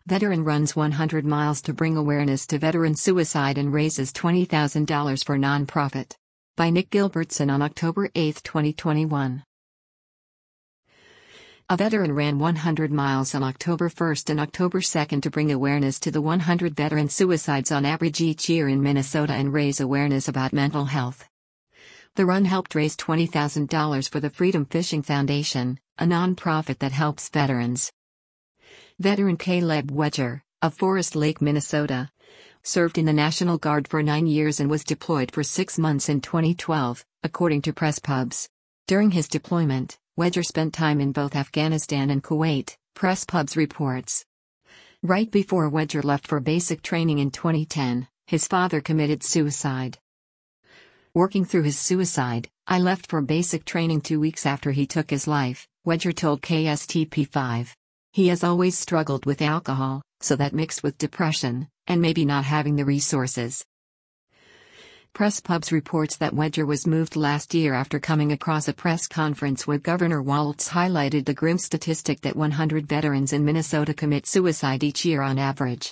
Veteran runs 100 miles to bring awareness to veteran suicide and raises $20,000 for nonprofit. By Nick Gilbertson on October 8, 2021. A veteran ran 100 miles on October 1 and October 2 to bring awareness to the 100 veteran suicides on average each year in Minnesota and raise awareness about mental health. The run helped raise $20,000 for the Freedom Fishing Foundation, a nonprofit that helps veterans. Veteran Caleb Wedger, of Forest Lake, Minnesota, served in the National Guard for 9 years and was deployed for 6 months in 2012, according to press pubs. During his deployment, Wedger spent time in both Afghanistan and Kuwait, press pubs reports. Right before Wedger left for basic training in 2010, his father committed suicide. Working through his suicide, I left for basic training 2 weeks after he took his life, Wedger told KSTP5. He has always struggled with alcohol, so that mixed with depression, and maybe not having the resources. Press Pubs reports that Wedger was moved last year after coming across a press conference where Governor Walz highlighted the grim statistic that 100 veterans in Minnesota commit suicide each year on average.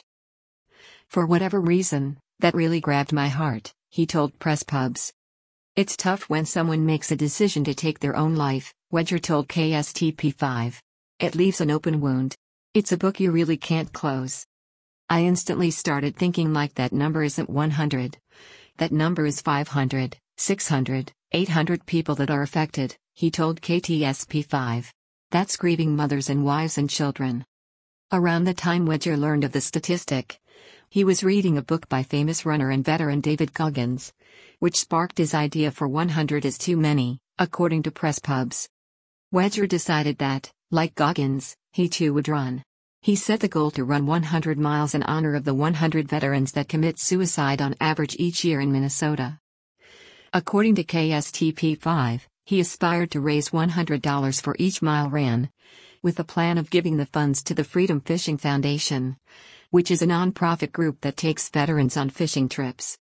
For whatever reason, that really grabbed my heart, he told Press Pubs. It's tough when someone makes a decision to take their own life, Wedger told KSTP5. It leaves an open wound. It's a book you really can't close. I instantly started thinking like that number isn't 100. That number is 500, 600, 800 people that are affected, he told KTSP5. That's grieving mothers and wives and children. Around the time Wedger learned of the statistic, he was reading a book by famous runner and veteran David Goggins, which sparked his idea for 100 is too many, according to press pubs. Wedger decided that, like Goggins, he too would run. He set the goal to run 100 miles in honor of the 100 veterans that commit suicide on average each year in Minnesota. According to KSTP5, he aspired to raise $100 for each mile ran, with a plan of giving the funds to the Freedom Fishing Foundation, which is a nonprofit group that takes veterans on fishing trips.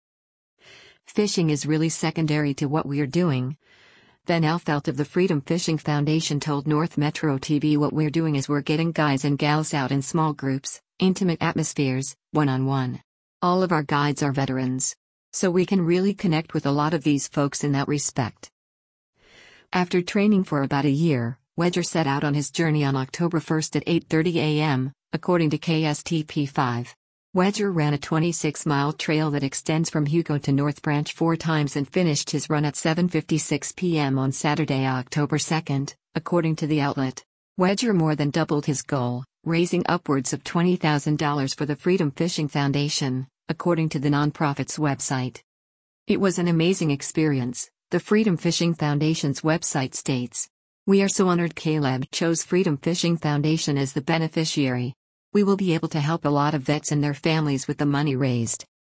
Fishing is really secondary to what we are doing. Ben Elfelt of the Freedom Fishing Foundation told North Metro TV what we're doing is we're getting guys and gals out in small groups, intimate atmospheres, one-on-one. All of our guides are veterans. So we can really connect with a lot of these folks in that respect. After training for about a year, Wedger set out on his journey on October 1 at 8:30 a.m., according to KSTP5. Wedger ran a 26-mile trail that extends from Hugo to North Branch 4 times and finished his run at 7:56 p.m. on Saturday, October 2, according to the outlet. Wedger more than doubled his goal, raising upwards of $20,000 for the Freedom Fishing Foundation, according to the nonprofit's website. It was an amazing experience, the Freedom Fishing Foundation's website states. We are so honored Caleb chose Freedom Fishing Foundation as the beneficiary. We will be able to help a lot of vets and their families with the money raised.